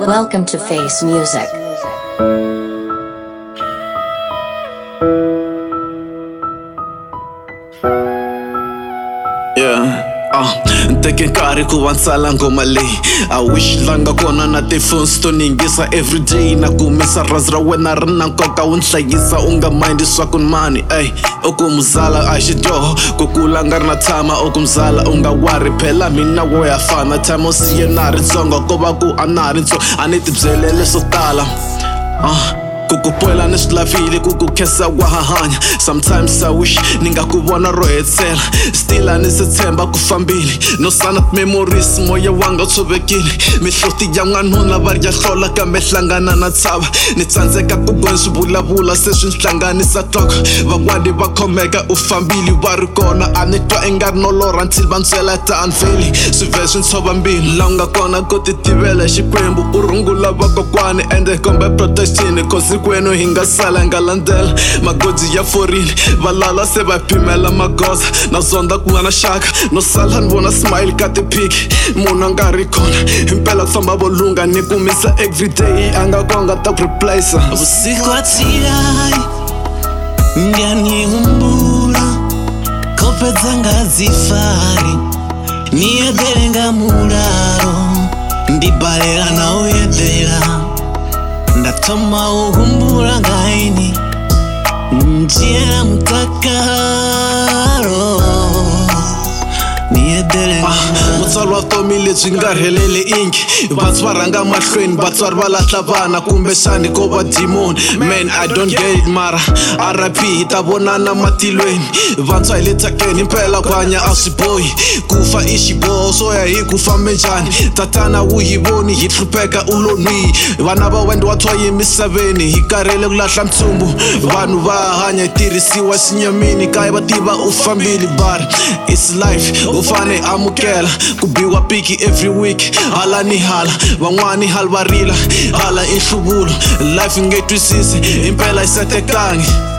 Welcome to Face Music. Teke nkarhi ku va ntsala ngoma leyi I wish langa kona na ti-phones to ningisa everyday na kumisa razi ra wena ri na nkoka wu nhlayisa u nga mind swa ku mani u ku muzala a xidyoho ku kula nga ri na tshama u ku muzala u nga wari phela mina wo ya fana tshama u siye na ri ntsongo ko va ku a na ha ri ntsongo a ni tibyelele swo tala kukupoela ni swilavile kuku khesa wa hahanya sometimes I wish ninga ku vona ro hetsela still a ni se tshemba ku fambile no sana memories moya wanga tshovekile mihloti ya n'wanuna va ri ya hlola kambe hlangana na tshava ni tsandzeka ku vona swivulavula se swi hlanganisa nhloko van'wani va khomeka u fambile va ri kona a ni twa i nga ri no lorha until va ntswela ta unfailing swivhe swi ntshova mbilu laha u nga kona ku ti tivela xikwembu u rungula vakokwani ende kombe protection cause kwenu hi nga sala nga landzela magoji ya forile valala se va pimela magoza na zonda ku nga na xaka no sala ni vona smile ka tiphiki munhu a nga ri kona himpela ku famba volunga ni kumisa everyday a nga konga ta ku replace usiku atsirai ngiyanyihumbula kope dzanga zifari niyedele nga mulalo ndibalela na uyedela ndatoma uhumbura ngaini njia mtakaro mutswari wa vutomi lebyi nga heleli ingi vatswari va rhanga mahlweni vatswari va lahla vana kumbe xani ko va demon man I don't get it mara RIP hi ta vonana matilweni vantshwa hi le tsakeni mpela ku hanya a swi bohi ku fa i xiboho swo ya hi ku fambe njhani tatana wu hi voni hi hlupheka u lo nwi vana va wena wa thwa emisaveni hi karhele ku lahla ntshumbu vanhu va hanya hi tirhisiwa xinyamini kaya va tiva u fambile but it's life u fane amukela ku biwa piki every week hala ni hala van'wani hala va rila hala i nhluvulo life nge twisisi impela i setekangi